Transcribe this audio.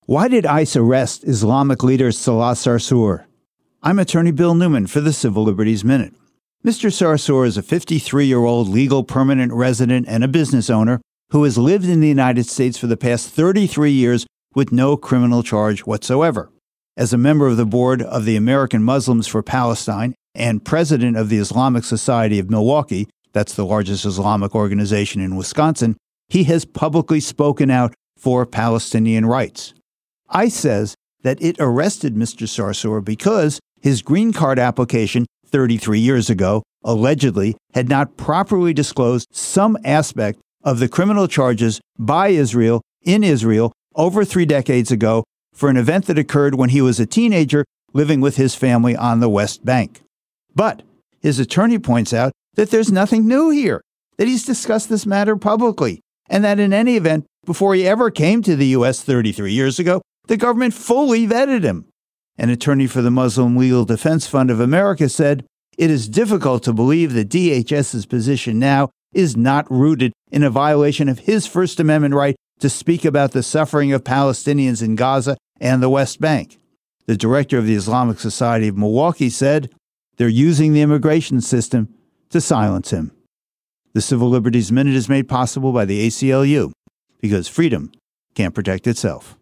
Why did ICE arrest Islamic leader Salah Sarsour? I'm attorney Bill Newman for the Civil Liberties Minute. Mr. Sarsour is a 53-year-old legal permanent resident and a business owner who has lived in the United States for the past 33 years with no criminal charge whatsoever. As a member of the board of the American Muslims for Palestine and president of the Islamic Society of Milwaukee, that's the largest Islamic organization in Wisconsin, he has publicly spoken out for Palestinian rights. ICE says that it arrested Mr. Sarsour because his green card application 33 years ago allegedly had not properly disclosed some aspect of the criminal charges by Israel in Israel over 3 decades ago for an event that occurred when he was a teenager living with his family on the West Bank. But his attorney points out that there's nothing new here, that he's discussed this matter publicly, and that in any event, before he ever came to the U.S. 33 years ago, the government fully vetted him. An attorney for the Muslim Legal Defense Fund of America said, "It is difficult to believe that DHS's position now is not rooted in a violation of his First Amendment right to speak about the suffering of Palestinians in Gaza and the West Bank." The director of the Islamic Society of Milwaukee said, "They're using the immigration system to silence him." The Civil Liberties Minute is made possible by the ACLU, because freedom can't protect itself.